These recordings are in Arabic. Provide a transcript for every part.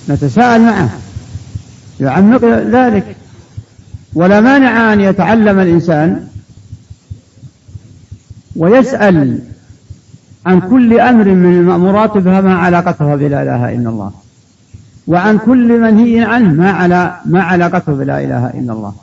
نتساءل معه يعمق ذلك. ولا مانع أن يتعلم الإنسان ويسأل عن كل أمر من المأمورات فما علاقته بلا إله إلا الله، وعن كل منهي عنه ما علاقته بلا إله إلا الله.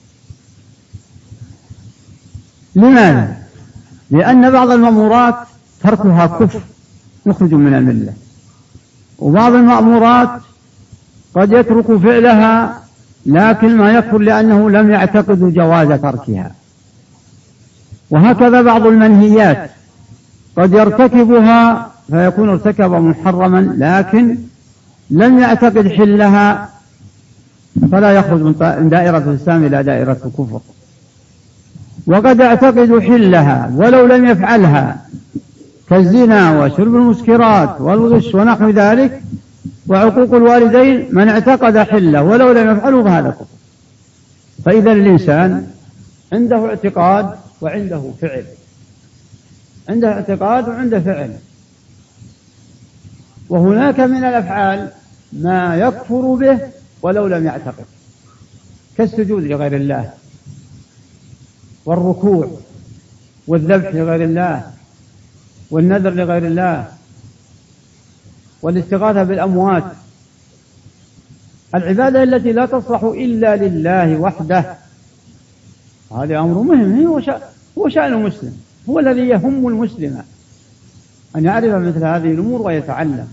لماذا؟ لأن بعض المأمورات تركها كفر يخرج من الملة، وبعض المأمورات قد يترك فعلها لكن ما يكفر لأنه لم يعتقد جواز تركها. وهكذا بعض المنهيات قد يرتكبها فيكون ارتكب محرما لكن لم يعتقد حلها، فلا يخرج من دائرة الإسلام إلى دائرة الكفر. وقد يعتقد حلها ولو لم يفعلها، كالزنا وشرب المسكرات والغش ونحو ذلك وعقوق الوالدين، من اعتقد حله ولو لم يفعله فهذا كفر. فإذا الإنسان عنده اعتقاد وعنده فعل، عنده اعتقاد وعنده فعل. وهناك من الأفعال ما يكفر به ولو لم يعتقد، كالسجود لغير الله، والركوع، والذبح لغير الله، والنذر لغير الله، والاستغاثة بالأموات. العبادة التي لا تصلح إلا لله وحده، هذا أمر مهم. هو شأن المسلم، هو الذي يهم المسلم أن يعرف مثل هذه الأمور ويتعلم.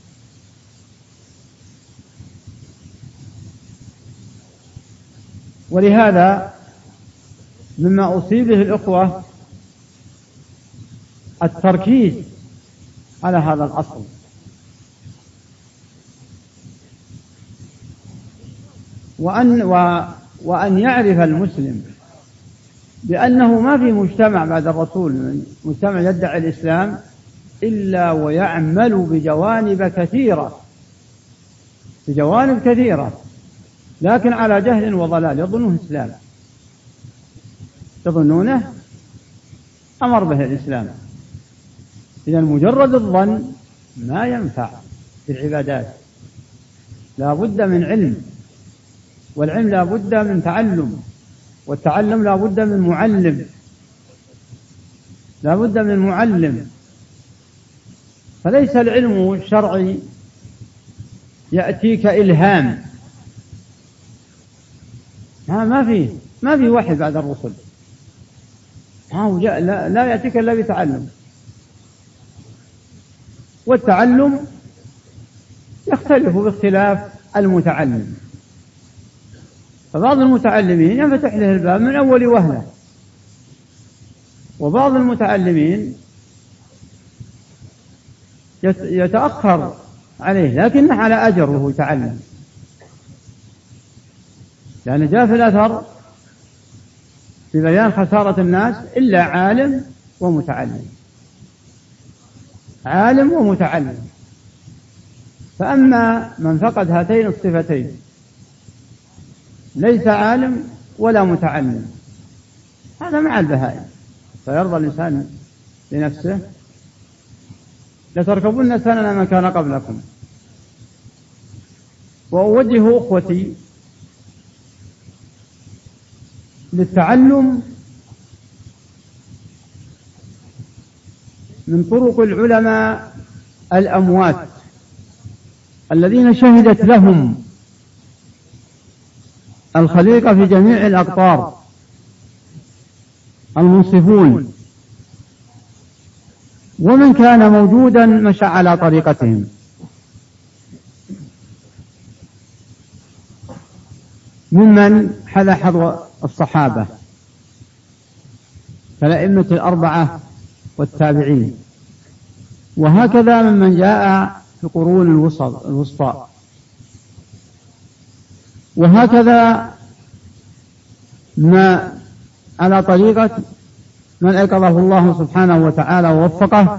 ولهذا مما أصيب به الإخوة التركيز على هذا الأصل، وأن يعرف المسلم بأنه ما في مجتمع بعد الرسول مجتمع يدعي الإسلام إلا ويعمل بجوانب كثيرة، لكن على جهل وضلال، يظنونه إسلام، يظنونه أمر به الإسلام. إذا مجرد الظن ما ينفع في العبادات، لا بد من علم، والعلم لا بد من تعلم، والتعلم لا بد من معلم، فليس العلم الشرعي يأتيك إلهام، ما في وحي بعد الرسل، لا يأتيك إلا بتعلم. والتعلم يختلف باختلاف المتعلم، فبعض المتعلمين ينفتح له الباب من أول وهلة، وبعض المتعلمين يتأخر عليه لكنه على أجر وهو يتعلم، لأن جاء في الأثر في بيان خسارة الناس إلا عالم ومتعلم. فأما من فقد هاتين الصفتين ليس عالم ولا متعلم، هذا مع البهائم، فيرضى الإنسان لنفسه لتركبن سنن من كان قبلكم. وأوجه أخوتي للتعلم من طرق العلماء الأموات الذين شهدت لهم الخليقة في جميع الأقطار، المنصفون، ومن كان موجودا مشى على طريقتهم. ممن حذا حظو الصحابة كالأئمة الأربعة والتابعين، وهكذا ممن جاء في قرون الوسطى، وهكذا ما على طريقة من أيقظه الله سبحانه وتعالى ووفقه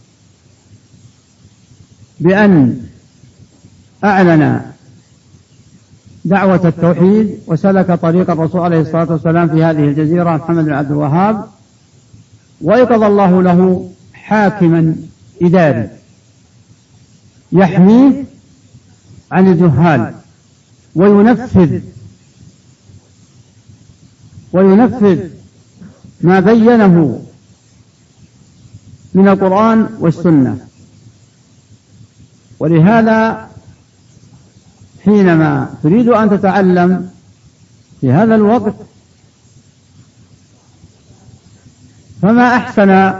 بأن أعلن دعوة التوحيد وسلك طريق الرسول عليه الصلاة والسلام في هذه الجزيرة، محمد بن عبد الوهاب، وأيقظ الله له حاكما إداري يحميه عن الجهال وينفذ ما بينه من القرآن والسنة. ولهذا حينما تريد أن تتعلم في هذا الوقت فما أحسن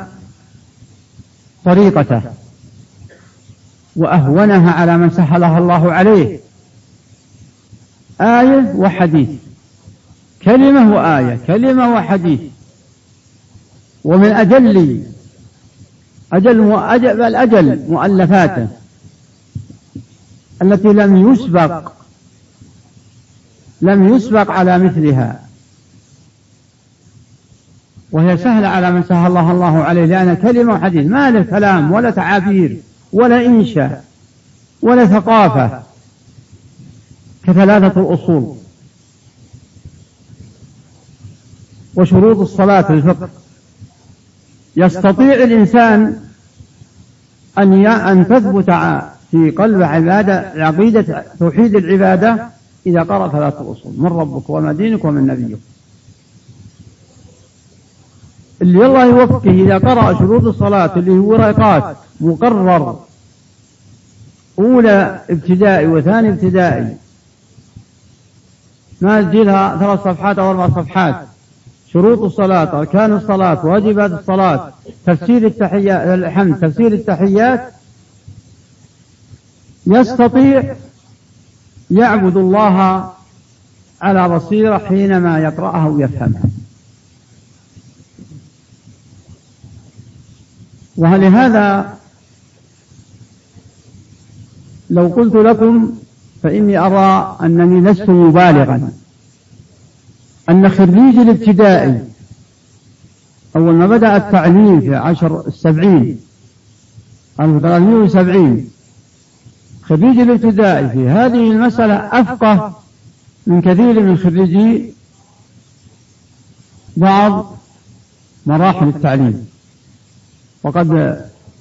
طريقته وأهونها على من سهلها الله عليه، آية وحديث، كلمة وآية، كلمة وحديث. ومن أجل مؤلفاته التي لم يسبق على مثلها، وهي سهلة على من سهلها الله عليه، لأن كلمة وحديث ما له كلام ولا تعابير ولا إنشاء ولا ثقافة كثلاثة الأصول وشروط الصلاة في الفقه. يستطيع الإنسان أن تثبت في قلب عقيدة توحيد العبادة إذا قرأ ثلاثة الأصول: من ربك وما دينك ومن نبيك. اللي الله يوفقه إذا قرأ شروط الصلاة اللي هو ورقات مقرر أولى ابتدائي وثاني ابتدائي، ما تجيلها 3 صفحات أو 4 صفحات: شروط الصلاة، أركان الصلاة، واجبات الصلاة، تفسير التحيات، الحمد، تفسير التحيات، يستطيع يعبد الله على بصيرة حينما يقرأها ويفهمها. ولهذا لو قلت لكم فإني أرى أنني لست مبالغا أن خريج الابتدائي أول ما بدأ التعليم في 1370 خريج الابتدائي في هذه المسألة أفقه من كثير من خريجي بعض مراحل التعليم، وقد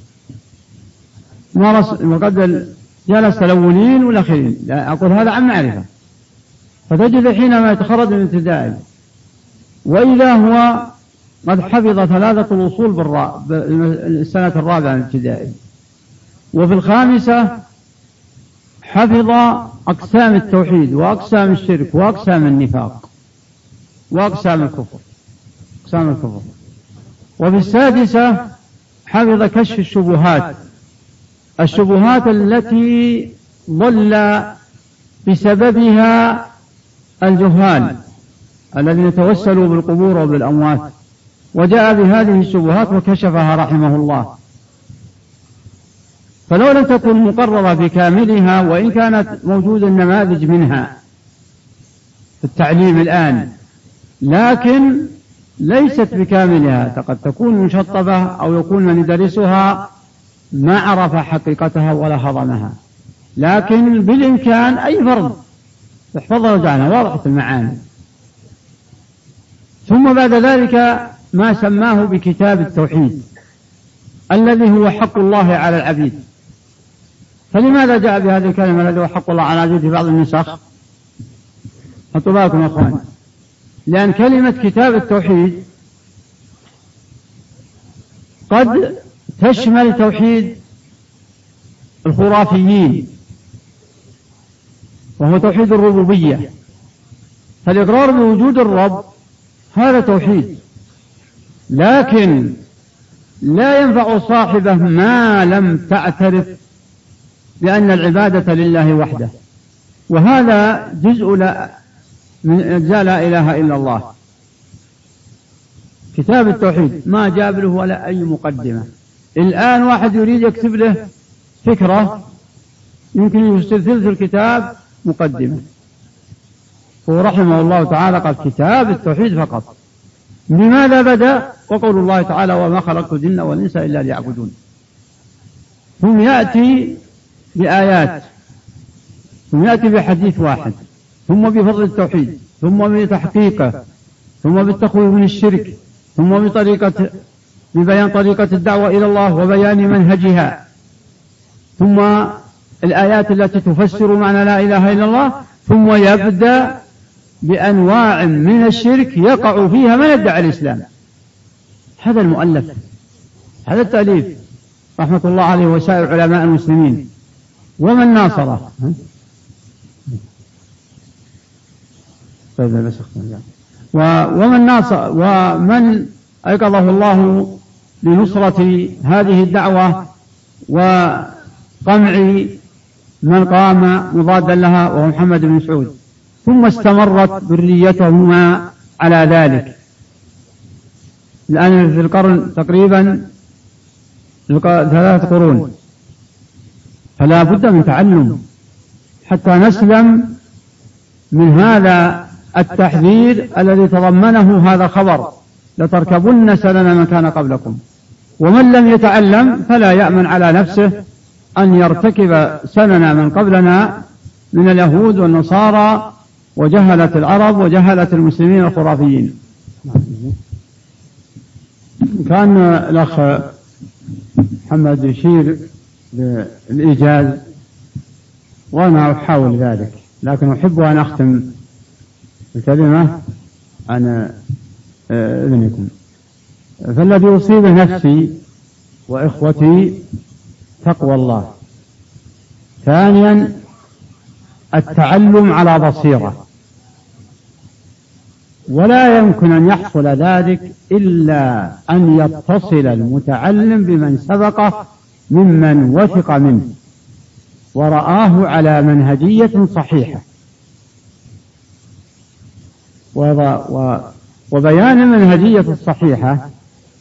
جلس الأولين والأخيرين، لا أقول هذا عن معرفة. فتجد حينما يتخرج من الابتدائي وإذا هو قد حفظ 3 الأصول بالسنة الرابعة من الابتدائي، وفي الخامسة حفظ أقسام التوحيد وأقسام الشرك وأقسام النفاق وأقسام الكفر، وفي السادسة حفظ كشف الشبهات التي ضل بسببها الجهال الذين توسلوا بالقبور وبالأموات، وجاء بهذه الشبهات وكشفها رحمه الله. فلو لم تكن مقررة بكاملها، وإن كانت موجودة النماذج منها في التعليم الآن، لكن ليست بكاملها، قد تكون مشطبة أو يكون من يدرسها ما عرف حقيقتها ولا هضمها، لكن بالإمكان أي فرد يحفظها وجعلها واضحة المعاني. ثم بعد ذلك ما سماه بكتاب التوحيد الذي هو حق الله على العبيد. فلماذا جاء بهذه الكلمة الذي هو حق الله على العبيد في بعض النسخ؟ حطوا بالكم يا أخوان، لأن كلمة كتاب التوحيد قد تشمل توحيد الخرافيين وهو توحيد الربوبية، فالإقرار بوجود الرب هذا توحيد، لكن لا ينفع صاحبه ما لم تعترف بأن العبادة لله وحده، وهذا جزء من أجزاء لا إله إلا الله. كتاب التوحيد ما جاب له ولا أي مقدمة. الآن واحد يريد يكتب له فكرة يمكن يرسل ثلث الكتاب مقدمة، هو رحمه الله تعالى قال كتاب التوحيد فقط. لماذا بدأ؟ وقول الله تعالى: وما خلقت الجن والإنس إلا ليعبدون. ثم يأتي بآيات، ثم يأتي بحديث واحد، ثم بفضل التوحيد، ثم بتحقيقه، ثم بالتخويف من الشرك، ثم ببيان طريقة الدعوة إلى الله وبيان منهجها، ثم الآيات التي تفسر معنى لا إله إلا الله، ثم يبدأ بأنواع من الشرك يقع فيها من يدعي الإسلام. هذا المؤلف، هذا التأليف رحمة الله عليه وسائر علماء المسلمين ومن ناصره. ومن ناصر ومن أيقظه الله لنصرة هذه الدعوة وقمع من قام مضادا لها وهو محمد بن مسعود، ثم استمرت ذريتهما على ذلك. الآن في القرن تقريبا 3 قرون، فلا بد من تعلم حتى نسلم من هذا التحذير الذي تضمنه هذا الخبر: لتركبن سنن من كان قبلكم. ومن لم يتعلم فلا يأمن على نفسه أن يرتكب سنن من قبلنا من اليهود والنصارى وجهلة العرب وجهلة المسلمين الخرافيين. كان الأخ محمد يشير بالإيجاز وأنا أحاول ذلك، لكن أحب أن أختم الكلمة عن إذنكم. فالذي يصيب نفسي وإخوتي تقوى الله. ثانيا التعلم على بصيرة، ولا يمكن أن يحصل ذلك إلا أن يتصل المتعلم بمن سبقه ممن وثق منه ورآه على منهجية صحيحة. وبيان المنهجية الصحيحة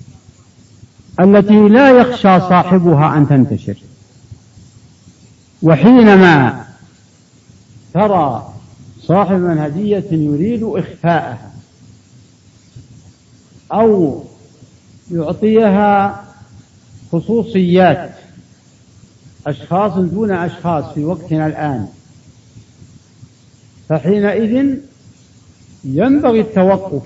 التي لا يخشى صاحبها أن تنتشر. وحينما ترى صاحب منهجية يريد إخفاءها أو يعطيها خصوصيات أشخاص دون أشخاص في وقتنا الآن، فحينئذ ينبغي التوقف،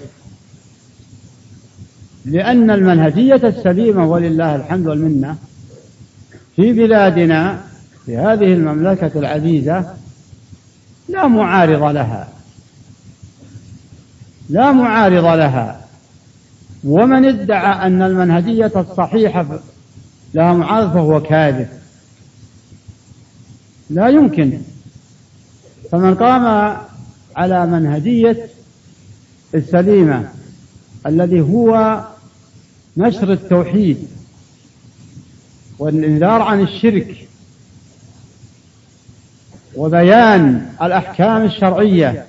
لأن المنهجية السليمة ولله الحمد والمنة في بلادنا في هذه المملكة العزيزة لا معارض لها، لا معارض لها. ومن ادعى أن المنهجية الصحيحة لها معارض فهو كاذب، لا يمكن. فمن قام على منهجية السليمة الذي هو نشر التوحيد والإنذار عن الشرك وبيان الأحكام الشرعية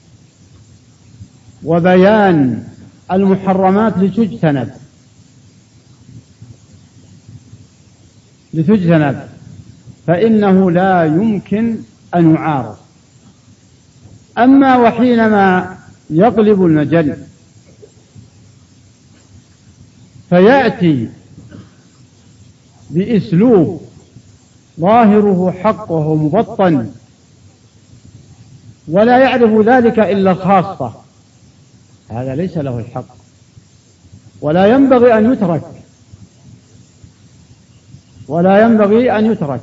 وبيان المحرمات لتجتنب فإنه لا يمكن أن يعارض. أما وحينما يقلب المجل فيأتي بأسلوب ظاهره حق وهو مبطن ولا يعرف ذلك إلا الخاصة، هذا ليس له الحق ولا ينبغي أن يترك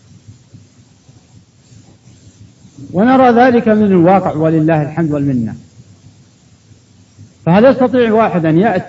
ونرى ذلك من الواقع ولله الحمد والمنة. فهل يستطيع واحد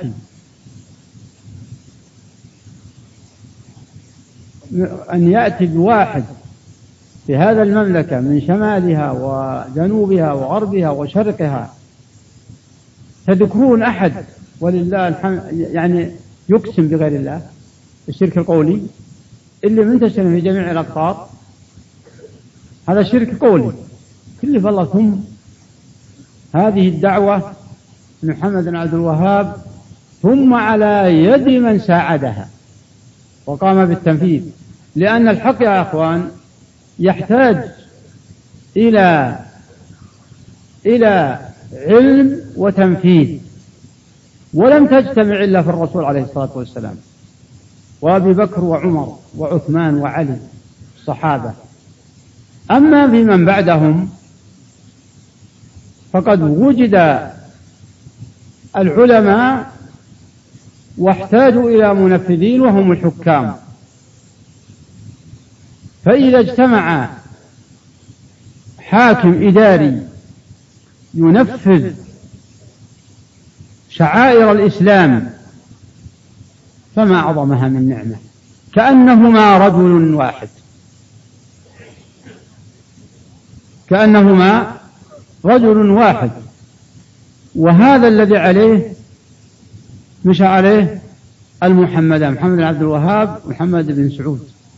أن يأتي بواحد في هذا المملكة من شمالها وجنوبها وغربها وشرقها، تذكرون أحد ولله الحمد يعني يقسم بغير الله الشرك القولي اللي منتشر في جميع الأقطار؟ هذا شرك قولي كلف الله. ثم هذه الدعوة محمد بن عبد الوهاب ثم على يد من ساعدها وقام بالتنفيذ، لأن الحق يا أخوان يحتاج إلى علم وتنفيذ، ولم تجتمع إلا في الرسول عليه الصلاة والسلام وأبي بكر وعمر وعثمان وعلي الصحابة. أما في من بعدهم فقد وجد العلماء واحتاجوا إلى منفذين وهم الحكام، فإذا اجتمع حاكم إداري ينفذ شعائر الإسلام فما أعظمها من نعمة، كأنهما رجل واحد، كأنهما رجل واحد. وهذا الذي عليه مشى عليه المحمدان، محمد بن عبد الوهاب ومحمد بن سعود،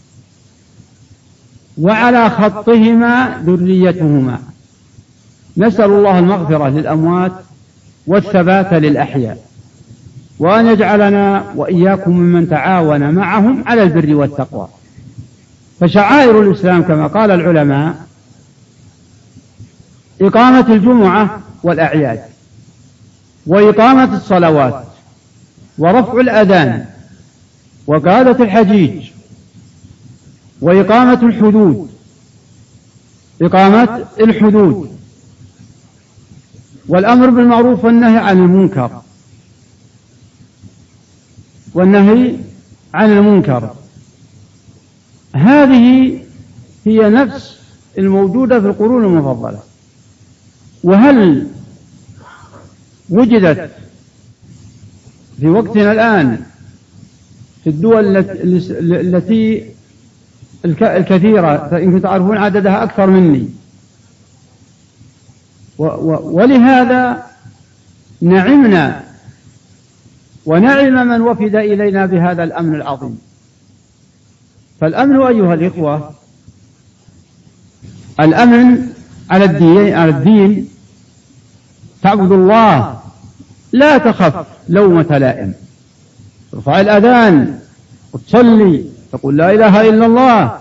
وعلى خطهما ذريتهما. نسأل الله المغفرة للأموات والثبات للأحياء، وأن يجعلنا وإياكم ممن تعاون معهم على البر والتقوى. فشعائر الإسلام كما قال العلماء إقامة الجمعة والأعياد، وإقامة الصلوات، ورفع الأذان، وقادة الحجيج، وإقامة الحدود، إقامة الحدود، والأمر بالمعروف والنهي عن المنكر، والنهي عن المنكر. هذه هي نفس الموجودة في القرون المفضلة. وهل وجدت في وقتنا الآن في الدول التي الكثيرة، فإنكم تعرفون عددها أكثر مني، ولهذا نعمنا ونعم من وفد إلينا بهذا الأمن العظيم. فالأمن أيها الإخوة، الأمن على الدين تعبد الله لا تخف لومة لائم، ترفع الأذان وتصلي تقول لا إله إلا الله،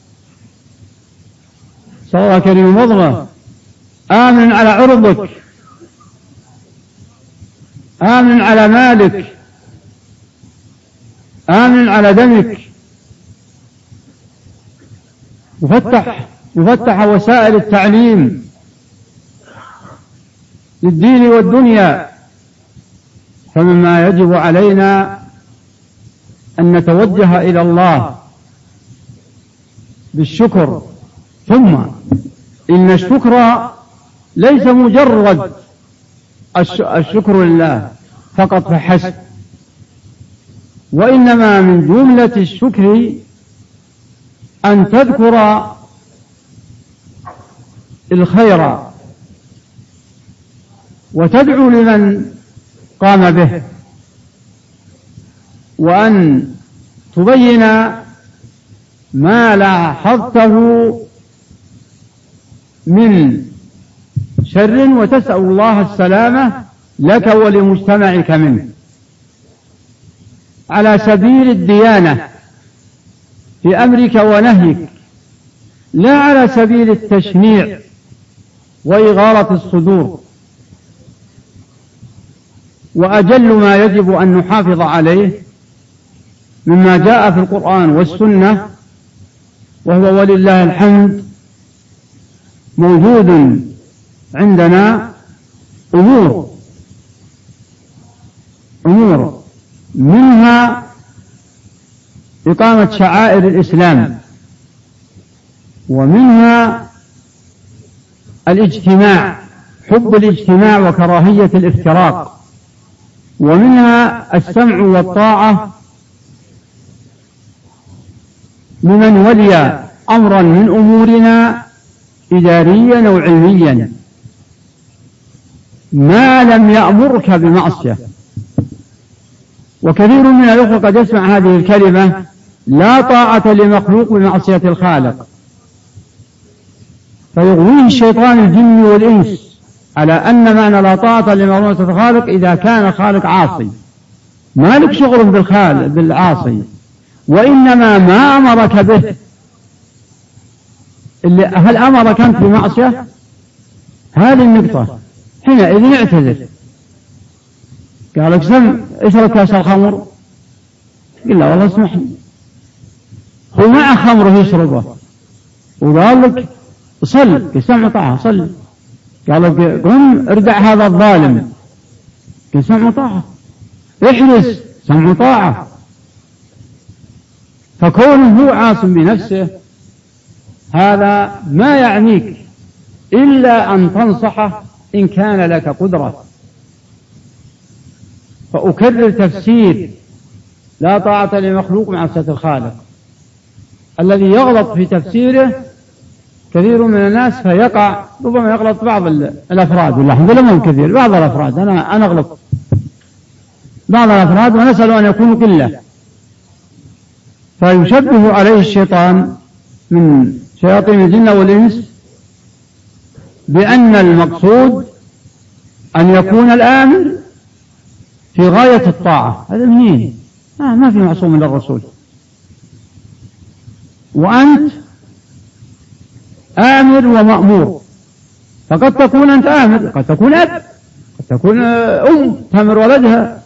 صلى كريم وضغه، آمن على عرضك، آمن على مالك، آمن على دمك. مفتح وسائل التعليم للدين والدنيا. فمما يجب علينا أن نتوجه إلى الله بالشكر، ثم إن الشكر ليس مجرد الشكر لله فقط فحسب، وإنما من جملة الشكر أن تذكر الخير وتدعو لمن قام به، وأن تبين ما لاحظته من شر وتسأل الله السلامة لك ولمجتمعك منه، على سبيل الديانة في أمرك ونهيك، لا على سبيل التشنيع وإغارة الصدور. وأجل ما يجب أن نحافظ عليه مما جاء في القرآن والسنة، وهو ولله الحمد موجود عندنا، أمور منها إقامة شعائر الإسلام، ومنها الاجتماع، حب الاجتماع وكراهية الافتراق، ومنها السمع والطاعة لمن ولي أمرا من أمورنا إداريا أو علميا ما لم يأمرك بمعصية. وكثير من الأخوة قد يسمع هذه الكلمة: لا طاعة لمخلوق بمعصية الخالق، فيغويه الشيطان الجن والإنس على أن معنى لا طاعة لمعصية الخالق إذا كان الخالق عاصي، ما لك شغل بالعاصي، وإنما ما أمرك به. هل أمرك أنت بمعصية؟ هذه النقطة. حينئذ اعتذر. قال لك اشرب كاس الخمر، قل لا والله اسمح لي، هو مع خمره يشربه، وقال لك صل، سمع طاعة، صل. قال لك قم اردع هذا الظالم، قل سمع طاعة. احرس، سمع طاعة. فكونه هو عاصم بنفسه هذا ما يعنيك إلا أن تنصحه إن كان لك قدرة. فأكرر تفسير: لا طاعة لمخلوق معصية الخالق. الذي يغلط في تفسيره كثير من الناس، فيقع ربما يغلط بعض الأفراد، والله الحمد لله مو كثير، بعض الأفراد. أنا أغلط بعض الأفراد، ونسأل أن يكونوا قلة. فيشبه عليه الشيطان من شياطين الجن والإنس بأن المقصود أن يكون الآمر في غاية الطاعة. هذا منين؟ ما في معصوم من الرسول. وأنت آمر ومأمور، فقد تكون أنت آمر، قد تكون أب، قد تكون أم تأمر ولدها.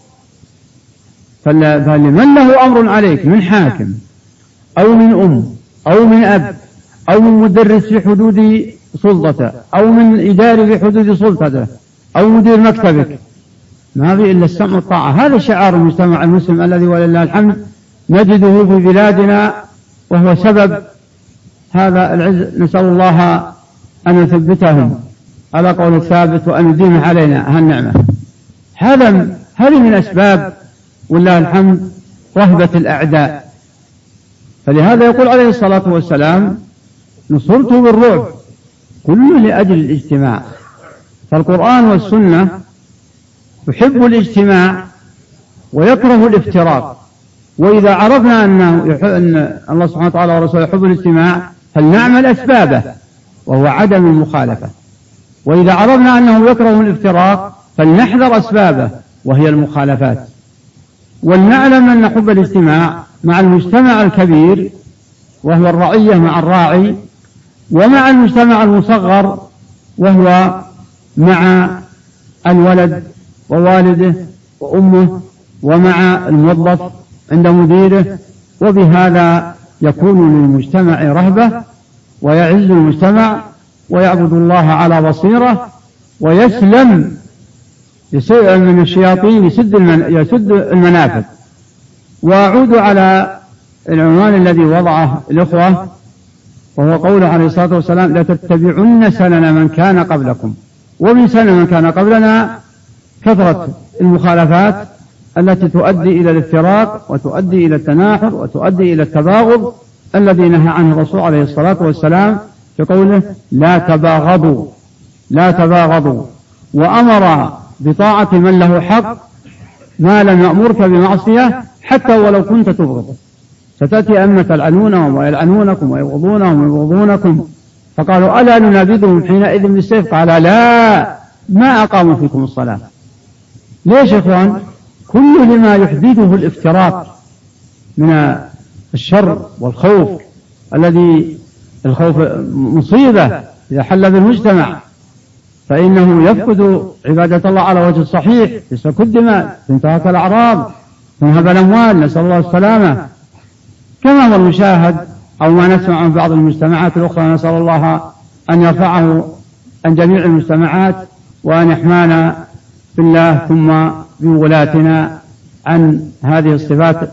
فلمن له أمر عليك من حاكم أو من أم أو من أب أو من مدرس في حدود سلطته أو من إداري في حدود سلطته أو مدير مكتبك، ما في إلا السمع والطاعة. هذا شعار المجتمع المسلم الذي ولله الحمد نجده في بلادنا، وهو سبب هذا العز. نسأل الله أن يثبتهم على قول الثابت وأن يديم علينا هالنعمة. هذه من أسباب ولله الحمد رهبة الأعداء. فلهذا يقول عليه الصلاة والسلام: نصرت بالرعب، كله لأجل الاجتماع. فالقرآن والسنة يحب الاجتماع ويكره الافتراق. وإذا عرفنا أن الله سبحانه وتعالى ورسوله يحب الاجتماع فلنعمل أسبابه، وهو عدم المخالفة. وإذا عرفنا أنه يكره الافتراق فلنحذر أسبابه، وهي المخالفات. ولنعلم أن حب الاجتماع مع المجتمع الكبير، وهو الرعية مع الراعي، ومع المجتمع المصغر، وهو مع الولد ووالده وأمه، ومع الموظف عند مديره. وبهذا يكون للمجتمع رهبة، ويعز المجتمع، ويعبد الله على بصيرة، ويسلم من الشياطين يسد المنافذ. وأعود على العنوان الذي وضعه الإخوة، وهو قوله عليه الصلاة والسلام: لتتبعن سنن من كان قبلكم. ومن سنن من كان قبلنا كثرة المخالفات التي تؤدي إلى الافتراق، وتؤدي إلى التناحر، وتؤدي إلى التباغض الذي نهى عنه الرسول عليه الصلاة والسلام في قوله: لا تباغضوا، لا تباغضوا. وأمر بطاعة من له حق ما لم يأمرك بمعصية، حتى ولو كنت تبغض. ستأتي أمة يلعنونهم ويلعنونكم ويبغضونهم ويبغضونكم. فقالوا: ألا ننابذهم حينئذ بالسيف؟ قال: لا، ما أقاموا فيكم الصلاة. ليش يا إخوان؟ كل لما يحدثه الافتراق من الشر والخوف، الذي الخوف مصيبة إذا حل بالمجتمع، فإنه يفقد عبادة الله على وجه الصحيح، تسفك الدماء، تنتهك الأعراض، تنهب الأموال، نسأل الله السلامة، كما هو المشاهد أو ما نسمع عن بعض المجتمعات الأخرى. نسأل الله أن يرفعه عن جميع المجتمعات، وأن يحمانا بالله ثم بولاتنا عن هذه الصفات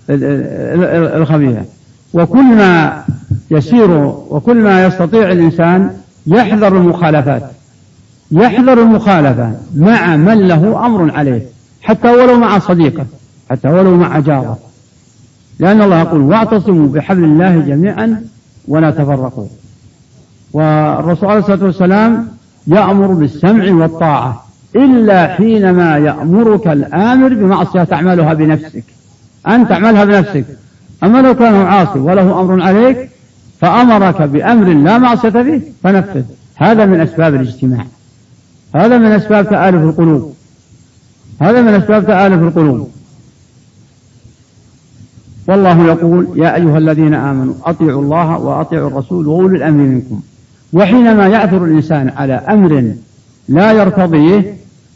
الخبيثة. وكل ما يسير وكل ما يستطيع الإنسان يحذر المخالفات، يحذر المخالفة مع من له أمر عليه، حتى ولو مع صديقه، حتى ولو مع جاره، لأن الله يقول: واعتصموا بحبل الله جميعا ولا تفرقوا. والرسول عليه الصلاة والسلام يأمر بالسمع والطاعة، إلا حينما يأمرك الآمر بمعصية تعملها بنفسك، أن تعملها بنفسك. أما لو كان عاصي وله أمر عليك فأمرك بأمر لا معصية فيه فنفذ. هذا من أسباب الاجتماع، هذا من أسباب تآلف القلوب، هذا من أسباب تآلف القلوب. والله يقول: يا أيها الذين آمنوا أطيعوا الله وأطيعوا الرسول وأولي الأمر منكم. وحينما يعثر الإنسان على أمر لا يرتضيه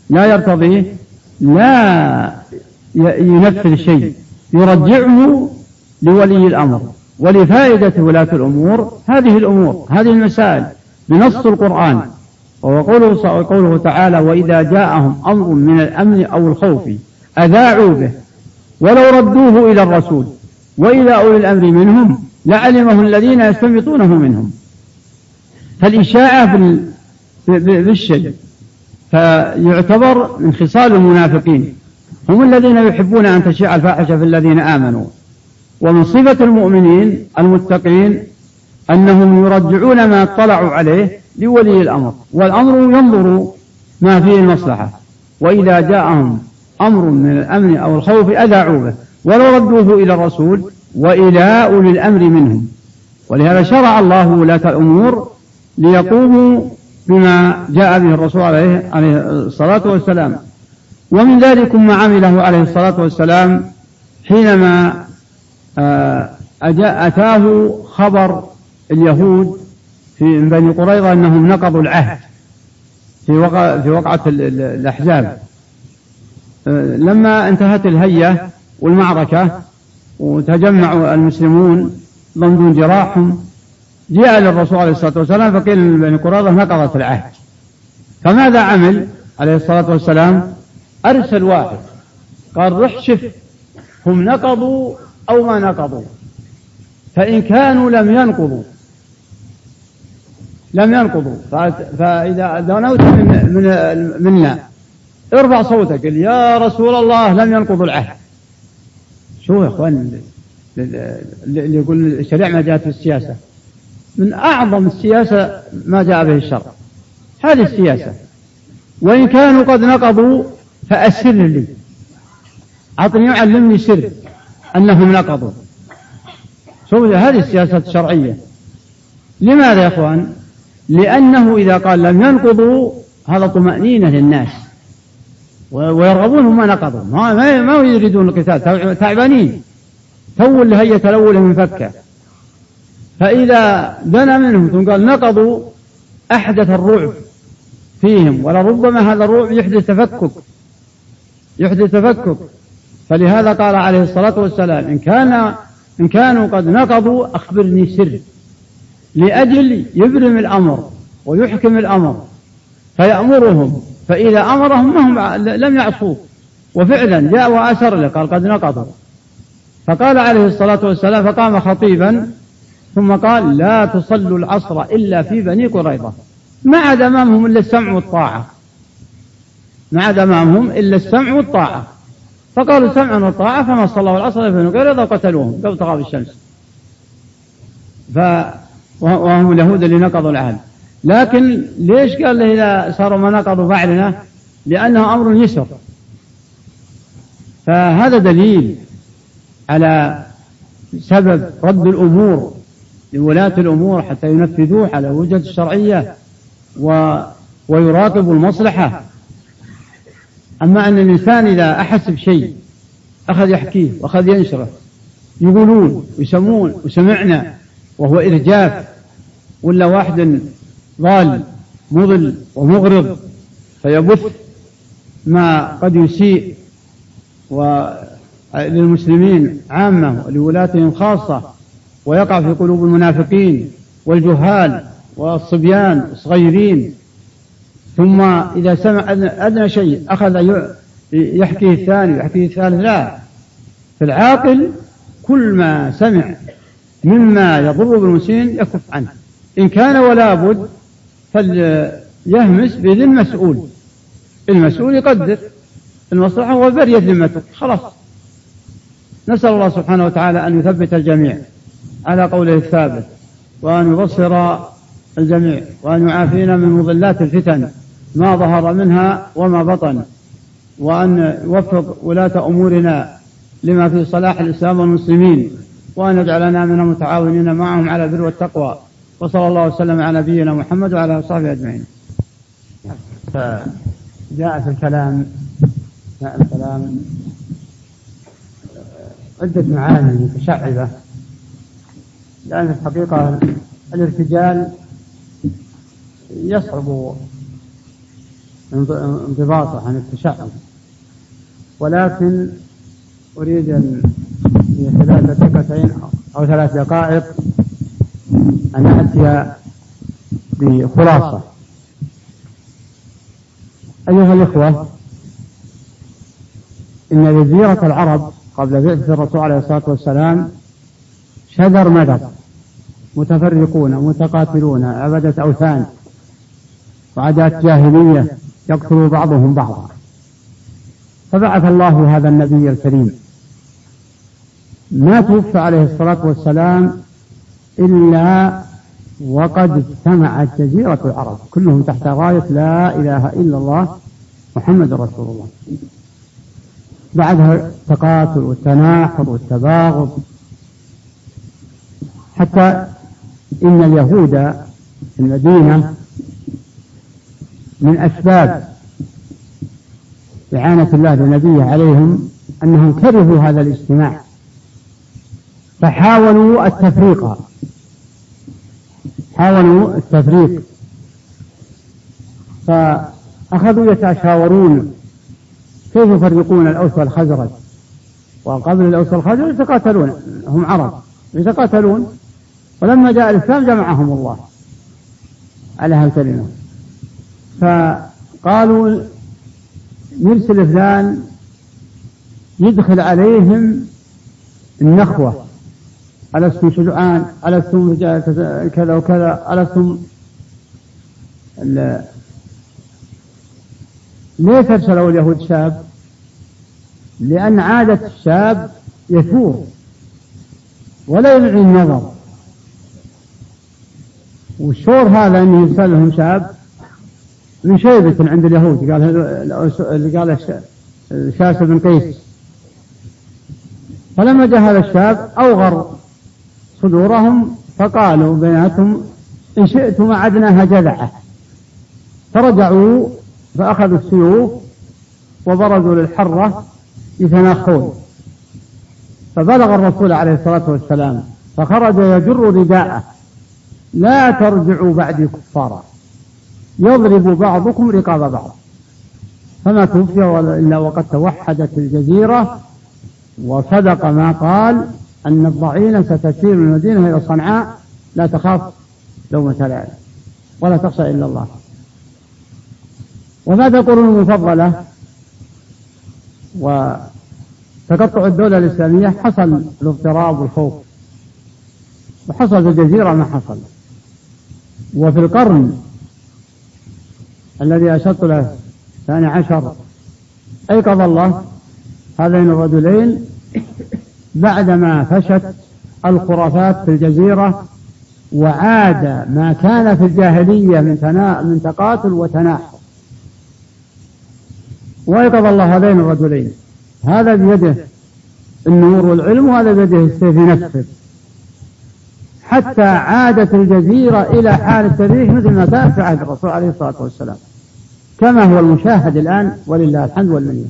لا ينفذ شيء، يرجعه لولي الأمر ولفائدة ولاة الأمور هذه الأمور، هذه المسائل بنص القرآن. وقوله تعالى: وإذا جاءهم أمر من الأمن أو الخوف أذاعوا به ولو ردوه إلى الرسول وإلى أولي الأمر منهم لعلمه الذين يستنبطونه منهم. فالإشاعة بالشيء فيعتبر من خصال المنافقين، هم الذين يحبون أن تشيع الفاحشة في الذين آمنوا. ومن صفة المؤمنين المتقين أنهم يرجعون ما اطلعوا عليه لولي الأمر، والأمر ينظر ما فيه المصلحة، وإذا جاءهم أمر من الأمن أو الخوف أذاعوا به ولو ردوه إلى الرسول وإلى أولي الأمر منهم. ولهذا شرع الله ولاة الأمور ليقوموا بما جاء به الرسول عليه الصلاة والسلام. ومن ذلك ما عمله عليه الصلاة والسلام حينما أتاه خبر اليهود في بني قريظة أنهم نقضوا العهد في وقعة الأحزاب. لما انتهت الهية والمعركة وتجمعوا المسلمون ضمن جراحهم، جاء للرسول عليه الصلاة والسلام فقيل لبني قريظة نقضت العهد. فماذا عمل عليه الصلاة والسلام؟ أرسل واحد قال رح شف هم نقضوا أو ما نقضوا، فإن كانوا لم ينقضوا فإذا دنوت منا ارفع صوتك يا رسول الله لم ينقضوا العهد. شو يا اخوان اللي يقول الشريعة ما جاءت في السياسة، من أعظم السياسة ما جاء به الشرع هذه السياسة. وإن كانوا قد نقضوا فأسر لي، عطني علمني سر أنهم نقضوا. شو هذه السياسة الشرعية. لماذا يا اخوان؟ لأنه إذا قال لم ينقضوا هذا طمأنينة للناس ويرغبون ما نقضوا، ما يريدون القتال، تعبانين تو اللي هي تلوله من فكه. فإذا دنا منهم ثم قال نقضوا أحدث الرعب فيهم، ولربما هذا الرعب يحدث تفكك. فلهذا قال عليه الصلاة والسلام إن كانوا قد نقضوا أخبرني سر، لأجل يبرم الأمر ويحكم الأمر فيأمرهم، فإذا أمرهم لم يعصوه. وفعلا جاء وأسر له قال قد نقضوا. فقال عليه الصلاة والسلام فقام خطيبا ثم قال لا تصلوا العصر إلا في بني قريظة، ما عاد أمامهم إلا السمع والطاعة، فقالوا سمعا وطاعة فما صلوا العصر في بني قريظة وقتلوهم قبل تغاب الشمس. وهم اليهود اللي نقضوا العهد. لكن ليش قال له إذا صاروا ما نقضوا فعلنا؟ لأنه أمر يسر. فهذا دليل على سبب رد الأمور لولاة الأمور حتى ينفذوه على وجهة الشرعية ويراقبوا المصلحة. أما أن الإنسان إذا أحس بشيء أخذ يحكيه وأخذ ينشره، يقولون ويسمون وسمعنا، وهو إرجاف، ولا واحد ضال مضل ومغرض فيبث ما قد يسيء للمسلمين عامة ولولاتهم خاصة، ويقع في قلوب المنافقين والجهال والصبيان الصغيرين. ثم إذا سمع أدنى شيء أخذ يحكيه الثاني ويحكيه الثالث. لا، في العاقل كل ما سمع مما يضر بالمسلمين يكف عنه، إن كان ولا بد فليهمس بإذن المسؤول يقدر المصلحة وبرية ذمته خلاص. نسأل الله سبحانه وتعالى أن يثبت الجميع على قوله الثابت، وأن يبصر الجميع، وأن يعافينا من مضلات الفتن ما ظهر منها وما بطن، وأن يوفق ولاة أمورنا لما في صلاح الإسلام والمسلمين، وأن يجعلنا من المتعاونين معهم على البر والتقوى. وصلى الله وسلم على نبينا محمد وعلى آله وصحبه أجمعين. فجاء في الكلام عدة معاني متشعبة، لأن في الحقيقة الارتجال يصعب انضباطه عن التشعب، ولكن أريد أن في خلال دقيقتين أو 3 دقائق أن أتي بخلاصة. أيها الإخوة، إن جزيرة العرب قبل بعثة الرسول عليه الصلاة والسلام شذر مدر، متفرقون متقاتلون، عبدة أوثان وعادات جاهلية، يقتل بعضهم بعضا. فبعث الله هذا النبي الكريم، ما توفى عليه الصلاة والسلام إلا وقد اجتمعت جزيرة العرب كلهم تحت راية لا إله إلا الله محمد رسول الله. بعدها التقاتل والتناحر والتباغض، حتى إن اليهود في المدينة من أسباب إعانة الله لنبيه عليهم أنهم كرهوا هذا الاجتماع، فحاولوا التفريق، فأخذوا يتشاورون كيف يفرقون الأوس والخزرج. وقبل الأوس والخزرج يتقاتلون، هم عرب يتقاتلون، ولما جاء الإسلام جمعهم الله على هالكلمة. فقالوا نرسل فلان يدخل عليهم النخوة، ألستم شجعان، ألستم كذا وكذا، ألستم ليش أرسلوا اليهود شاب؟ لأن عادة الشاب يثور ولا يلعي النظر، والشور هذا أن يرسل لهم شاب من شيبة عند اليهود، قال شاس بن قيس. فلما جاء هذا الشاب أوغر صدورهم، فقالوا بيناتهم إن شئتم أعدناها جذعة، فرجعوا فأخذوا السيوف وبرزوا للحرة يتناخون. فبلغ الرسول عليه الصلاة والسلام فخرج يجر رداءه: لا ترجعوا بعدي كفارا يضرب بعضكم رقاب بعض. فما توفي إلا وقد توحدت الجزيرة، وصدق ما قال أن الضعينة ستسير من المدينة إلى صنعاء لا تخاف لومة لائم ولا تخشى إلا الله. وبعد القرون المفضلة وتقطع الدولة الإسلامية حصل الاضطراب والخوف، وحصل في الجزيرة ما حصل. وفي القرن الذي أشرت له 12 أيقظ الله هذين الرجلين بعدما فشت الخرافات في الجزيرة، وعاد ما كان في الجاهلية من تقاتل وتناحر. وأيقظ الله هذين الرجلين، هذا بيده النور والعلم، وهذا بيده السيف ينفذ، حتى عادت الجزيرة إلى حال التاريخ مثل ما كان في عهد الرسول عليه الصلاة والسلام، كما هو المشاهد الآن ولله الحمد والمنة.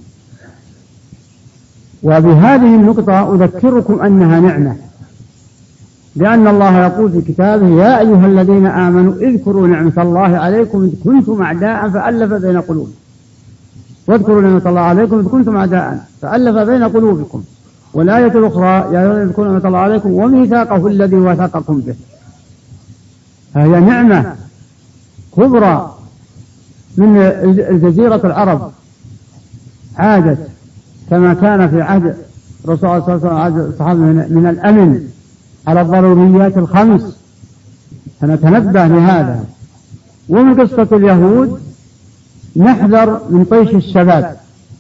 وبهذه النقطة أذكركم أنها نعمة، لأن الله يقول في كتابه: يا أيها الذين آمنوا اذكروا نعمة الله عليكم إذ كنتم أعداء فألف بين قلوبكم، واذكروا نعمة الله عليكم إذ كنتم أعداء فألف بين قلوبكم. والآية الأخرى: يا أيها الذين اذكروا نعمة الله عليكم وميثاقه الذي وثقكم به. فهي نعمة كبرى من الجزيرة العرب، عادت كما كان في عهد الرسول صلى الله عليه وسلم عهد الصحابة من الأمن على الضروريات الخمس، فنتنبه لهذا. ومن قصة اليهود نحذر من طيش الشباب،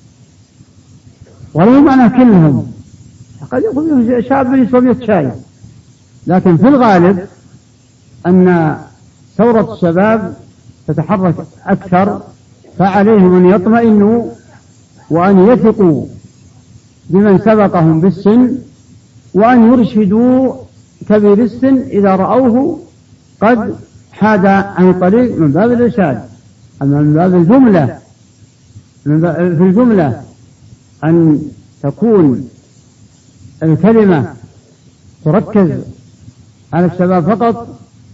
ولو معنى كلهم قد يكون شاب يسوى 100 شاي، لكن في الغالب أن ثورة الشباب تتحرك أكثر، فعليهم أن يطمئنوا وأن يثقوا بمن سبقهم بالسن، وأن يرشدوا كبير السن إذا رأوه قد حاد عن الطريق من باب الإرشاد. أما من باب الجملة، في الجملة أن تكون الكلمة تركز على الشباب فقط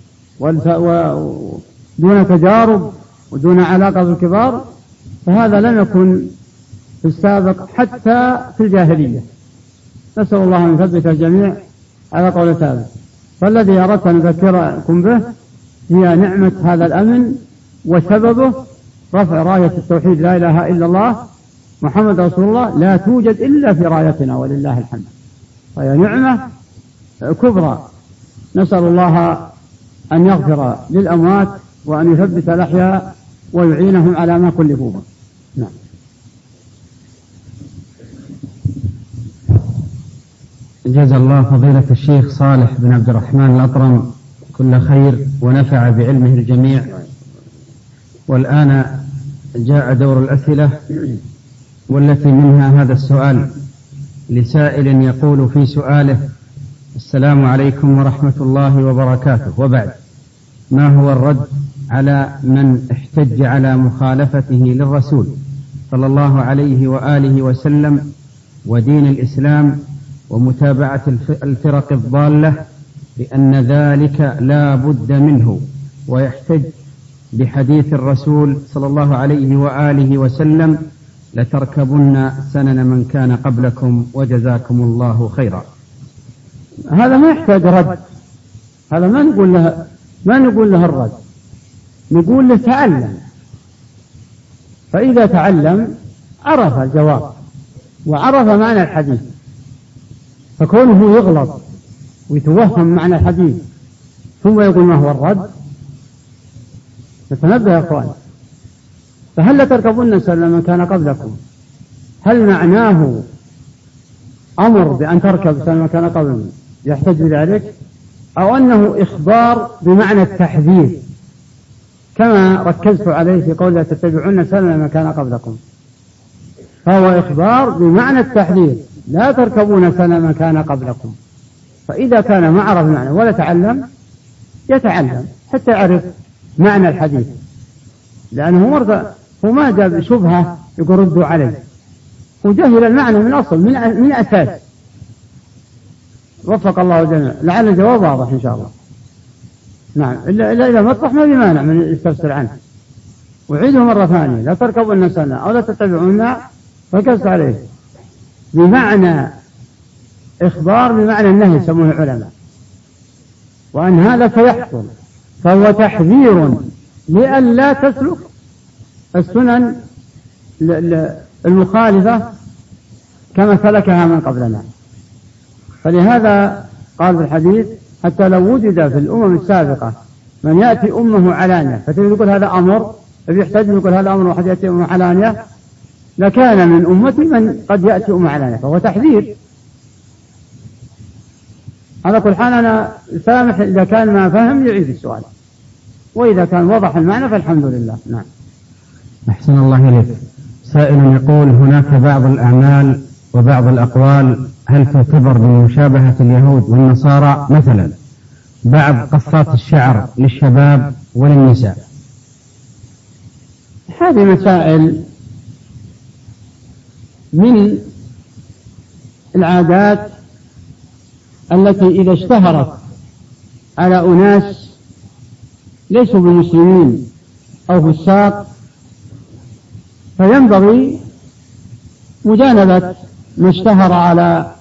ودون تجارب ودون علاقة بالكبار، فهذا لم يكن في السابق حتى في الجاهلية. نسأل الله أن يثبت الجميع على قول ثابت. فالذي أردت أن أذكركم به هي نعمة هذا الأمن، وسببه رفع راية التوحيد لا إله إلا الله محمد رسول الله، لا توجد إلا في رايتنا ولله الحمد. فهي نعمة كبرى. نسأل الله أن يغفر للأموات وأن يثبت الأحياء ويعينهم على ما كلفوا به. نعم. جزا الله فضيلة الشيخ صالح بن عبد الرحمن الأطرم كل خير ونفع بعلمه الجميع. والآن جاء دور الأسئلة، والتي منها هذا السؤال لسائل يقول في سؤاله: السلام عليكم ورحمة الله وبركاته، وبعد، ما هو الرد على من احتج على مخالفته للرسول صلى الله عليه وآله وسلم ودين الإسلام ومتابعة الفرق الضالة بأن ذلك لا بد منه، ويحتج بحديث الرسول صلى الله عليه وآله وسلم: لتركبن سنن من كان قبلكم وجزاكم الله خيرا؟ هذا ما يحتاج رد، هذا ما نقول له الرد، نقول له تعلم. فإذا تعلم عرف الجواب وعرف معنى الحديث، فكونه يغلط ويتوهم معنى الحديث ثم يقول ما هو الرد، نتنبه يا أخوان. فهل لتركبن سنن من كان قبلكم، هل معناه أمر بأن تركب سنن من كان قبلكم يحتج بذلك، أو أنه إخبار بمعنى التحذير كما ركزت عليه في قول لا تتبعون سنن من كان قبلكم؟ فهو إخبار بمعنى التحذير، لا تركبون سنن من كان قبلكم. فإذا كان ما عرف المعنى ولا تعلم، يتعلم حتى يعرف معنى الحديث، لأنه هو ما جاب شبهة يقول ردوا عليه، وجهل المعنى من أصل من أساس. وفق الله الجميع، لعل الجواب واضح إن شاء الله. نعم، إلا إذا مطرح ما في مانع من يستفسر عنه. وعيده مرة ثانية: لا تركبون سنة أو لا تتبعون، ركزت عليه بمعنى إخبار بمعنى النهي يسمونه العلماء، وأن هذا سيحصل، فهو تحذير لئلا تسلك السنن المخالفة كما سلكها من قبلنا. فلهذا قال في الحديث: حتى لو وجد في الأمم السابقة من يأتي أمه علانية، فتجد يقول هذا أمر، فبيحتاج يقول هذا أمر وحد يأتي أمه علانية، لكان من أمتي من قد يأتي أمه علانية، فهو تحذير. على كل حال أنا سامح إذا كان ما فهم يعيد السؤال، وإذا كان وضح المعنى فالحمد لله. نعم. أحسن الله إليك. سائل يقول: هناك بعض الأعمال وبعض الأقوال هل تعتبر من مشابهة اليهود والنصارى؟ مثلا بعض قصات الشعر للشباب وللنساء. هذه مسائل من العادات التي إذا اشتهرت على أناس ليسوا بمسلمين أو فساق، فينبغي مجانبة ما اشتهر على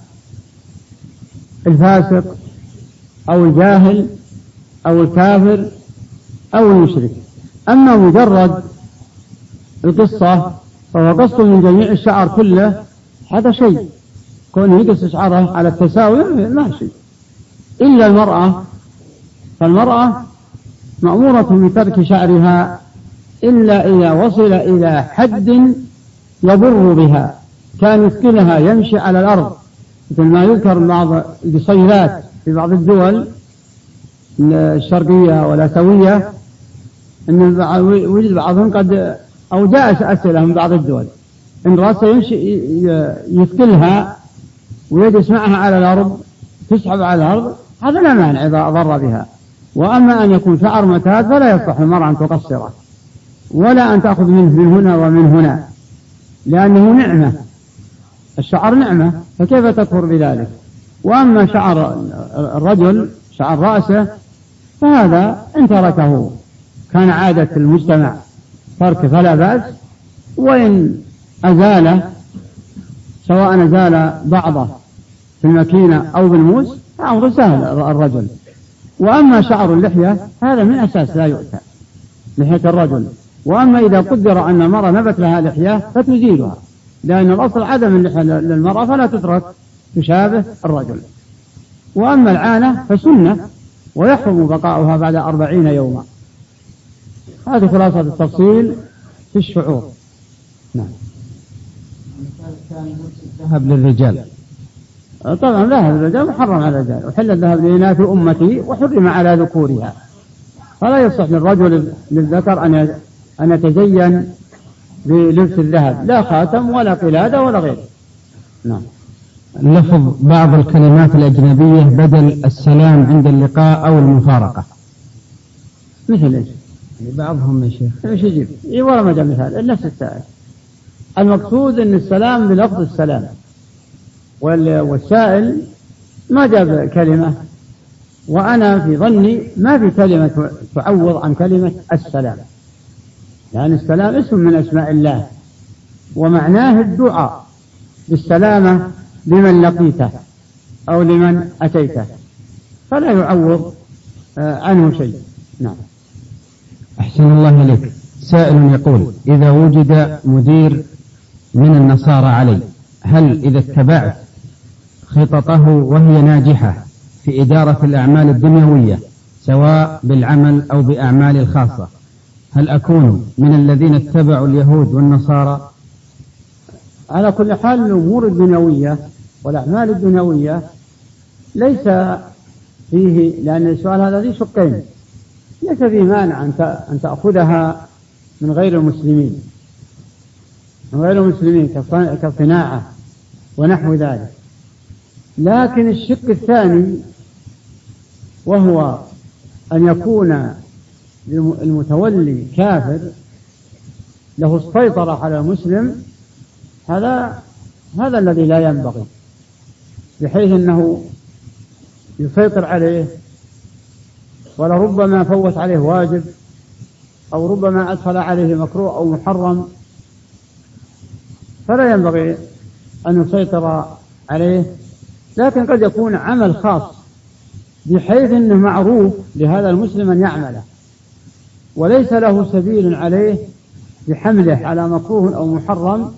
الفاسق أو الجاهل أو الكافر أو المشرك. أما مجرد القصة فهو قص من جميع الشعر كله، هذا شيء، كونه يقص شعره على التساوي ما شيء، إلا المرأة، فالمرأة مأمورة بترك شعرها إلا إذا وصل إلى حد يضر بها، كان يثقلها يمشي على الأرض، مثل ما يذكر بعض القصيرات في بعض الدول الشرقية والآسيوية، أن وجد بعضهم قد أو جاء أسئلة من بعض الدول إن رأسه يمشي يثقلها ويجلس معها على الأرض، تسحب على الأرض، هذا لا مانع إذا ضر بها. وأما أن يكون شعر معتاد فلا يصح المرأة أن تقصره ولا أن تأخذ منه من هنا ومن هنا، لأنه نعمة، الشعر نعمة، فكيف تكفر بذلك؟ وأما شعر الرجل شعر رأسه فهذا إن تركه كان عادة المجتمع ترك فلا بأس، وإن أزاله سواء أزال بعضه في الماكينة أو بالموس فأمر سهل الرجل. وأما شعر اللحية هذا من أساس لا يؤتى لحية الرجل. وأما إذا قدر أن المرأة نبت لها لحية فتزيلها، لأن الأصل عدم اللحية للمرأة فلا تترك تشابه الرجل. وأما العانة فسنة ويحرم بقاؤها بعد 40 يوما. هذه خلاصة التفصيل في الشعور. نعم. الذهب للرجال طبعا ذهب الرجال محرم على الرجال، وحل الذهب لإناث أمتي وحرم على ذكورها، فلا يصح للرجل للذكر أن يتزين بلبس الذهب، لا خاتم ولا قلادة ولا غيره. نعم. لفظ بعض الكلمات الأجنبية بدل السلام عند اللقاء أو المفارقة، مثل إيش؟ بعضهم يا شيخ إيش يجيب؟ ولا ما جاء مثال، نفس السائل. المقصود أن السلام بلفظ السلام، والسائل ما جاب كلمة، وأنا في ظني ما في كلمة تعوض عن كلمة السلام، لأن السلام اسم من أسماء الله، ومعناه الدعاء بالسلامة لمن لقيته أو لمن أتيته، فلا يعوض عنه شيء. نعم. أحسن الله إليك. سائل يقول: إذا وجد مدير من النصارى علي، هل إذا اتبعت خططه وهي ناجحة في إدارة الأعمال الدنيوية سواء بالعمل أو بأعمال الخاصة، هل أكون من الذين اتبعوا اليهود والنصارى؟ على كل حال الأمور الدنيوية والأعمال الدنيوية ليس فيه، لأن السؤال هذا ذي شقين، ليس فيه مانع أن تأخذها من غير المسلمين، كصناعة ونحو ذلك. لكن الشق الثاني وهو أن يكون المتولي كافر له السيطرة على المسلم، هذا الذي لا ينبغي، بحيث أنه يسيطر عليه، ولربما فوت عليه واجب، أو ربما أدخل عليه مكروه أو محرم، فلا ينبغي أن يسيطر عليه. لكن قد يكون عمل خاص بحيث أنه معروف لهذا المسلم أن يعمله، وليس له سبيل عليه بحمله على مكروه أو محرم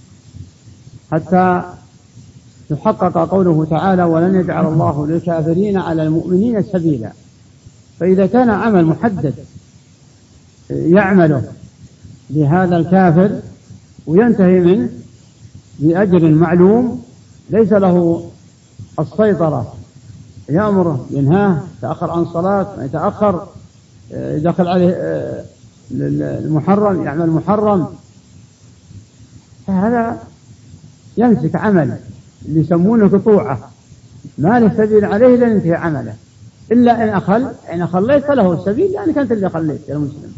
حتى يحقق قوله تعالى: ولن يجعل الله للكافرين على المؤمنين سبيلا. فإذا كان عمل محدد يعمله لهذا الكافر وينتهي منه بأجر معلوم، ليس له السيطرة، يأمره ينهاه، يتأخر عن صلاة ما يتأخر، يدخل عليه المحرم يعمل محرم، فهذا يمسك عمل اللي يسمونه قطوعة، ما له سبيل عليه لن ينتهي عمله، إلا إن أخل ليس له السبيل، يعني كانت اللي خليت يا المسلم.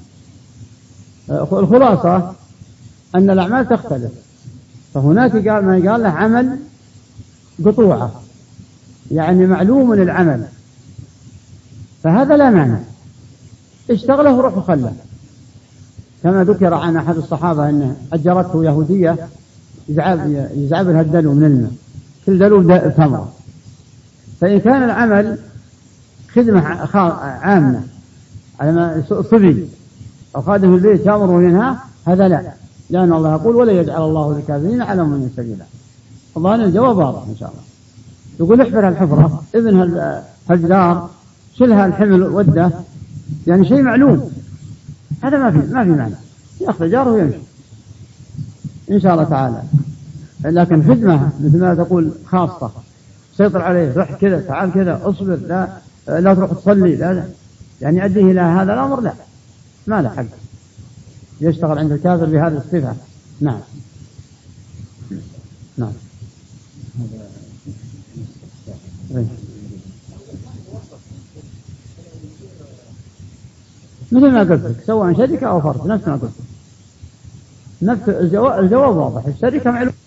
الخلاصة أن الأعمال تختلف، فهناك ما يقال له عمل قطوعة، يعني معلوم العمل، فهذا لا مانع، اشتغله وروح وخله، كما ذكر عن أحد الصحابة أنه أجرته يهودية يزعب لها الدلو من الماء، كل دلو ثمرة. فإن كان العمل خدمة عامة على صبي أو خادم البيت يأمر وينهى، هذا لا، لأن الله يقول: ولا يجعل الله للكافرين على المؤمنين سبيلا. الظاهر الجواب واضح إن شاء الله. يقول: احفر الحفرة، ابنها الجدار، شلها الحمل وده، يعني شيء معلوم، هذا ما في معنى، يأخذ جاره ويمشي إن شاء الله تعالى. لكن خدمة مثل ما تقول خاصة، سيطر عليه، روح كذا، تعال كذا، اصبر، لا تروح تصلي، لا، يعني أديه إلى هذا الأمر، لا، ما له حق يشتغل عند الكافر بهذه الصفة. نعم. نعم. مثل ما قلت لك، سواء شركة أو فرد، نفس ما قلت، نفس الجواب واضح، الشركة معلومة.